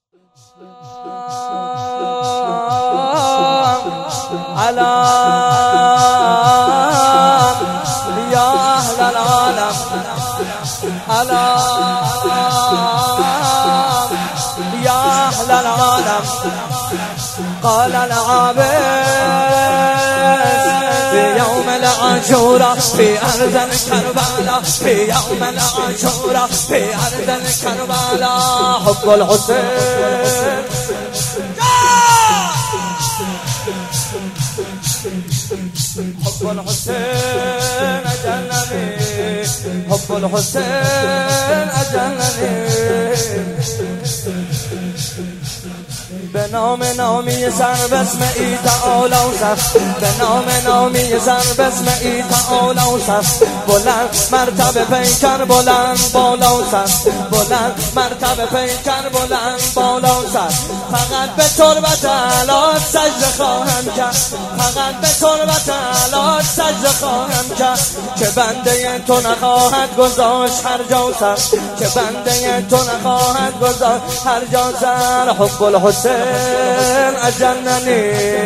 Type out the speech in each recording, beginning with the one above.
على يا أهل العالم على يا أهل العالم قال العابد في يوم العاشوراء في أرض كربلاء في يوم العاشوراء في أرض كربلاء حب الحسين حب الحسين أجلني حب الحسين أجلني به نام نامی سر بسم ای تعالی وصف به نام نامی سر بسم ای تعالی وصف بلند مرتبه پیکر بلند بالا وصف بلند مرتبه پیکر بلند بالا وصف فقط به تربت الات سجده خواهم کرد فقط به تربت الات سجده خواهم کرد که بنده تو نخواهد گذاشت هر جا وصف که بنده تو نخواهد گذاشت هر جا سر حب الحسین أجنني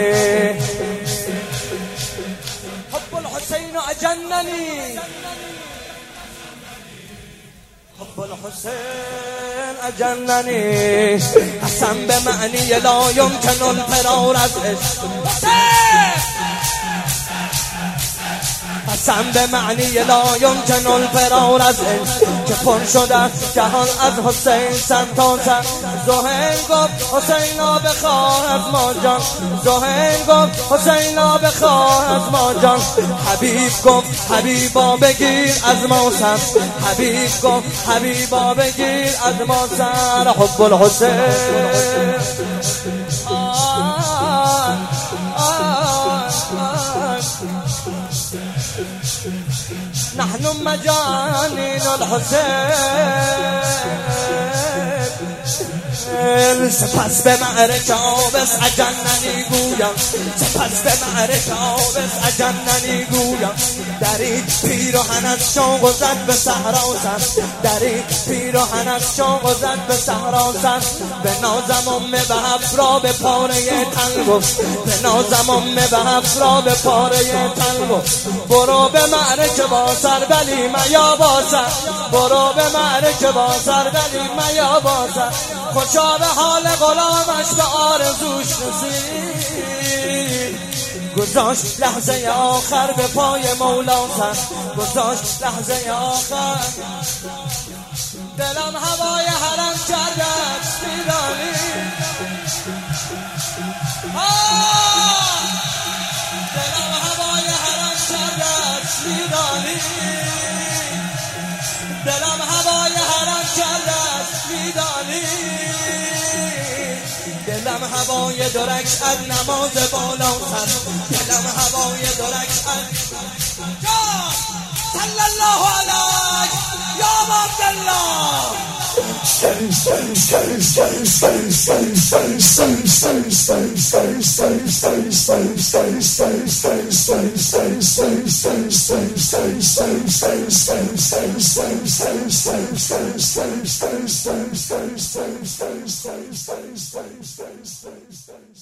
حب الحسين أجنني حب الحسين أجنني قسم بمعنی لا يمكن الفرار از عشق قسم به معنی لا يمكن الفرار از عشق که پر شده است جهان از حسین سر تا سر زهیر گفت حسینا بخواه از ما جان زهیر گفت حسینا بخواه از ما جان حبیب گفت حبیبا بگیر از ما سر حبیب گفت حبیبا بگیر از ما سر حب الحسین نحن مجانين الحسين سپس به معرکه آبس اجننی گویم سپس به معرکه آبس اجننی گویم درید پیراهن از شوق و زد به صحرا و سر درید پیراهن از شوق و زد به صحرا و سر به نازم امه به افرا به پاره تن گفت به نازم امه به افرا به پاره تن گفت برو به معرکه با سر ولی میا با سر برو به معرکه با سر ولی میا با سر خوشا به حال غلامش به آرزوش رسید گذاشت لحظه آخر به پای مولا سر گذاشت لحظه آخر دلم هوای حرم کرده میدانی دلم هوای حرم کرده میدانی دلم هوای حرم کرده میدانی دلم هوای درک از نماز بالا سر دلم هوای درک از صلی الله علیک یا عبدالله Stay.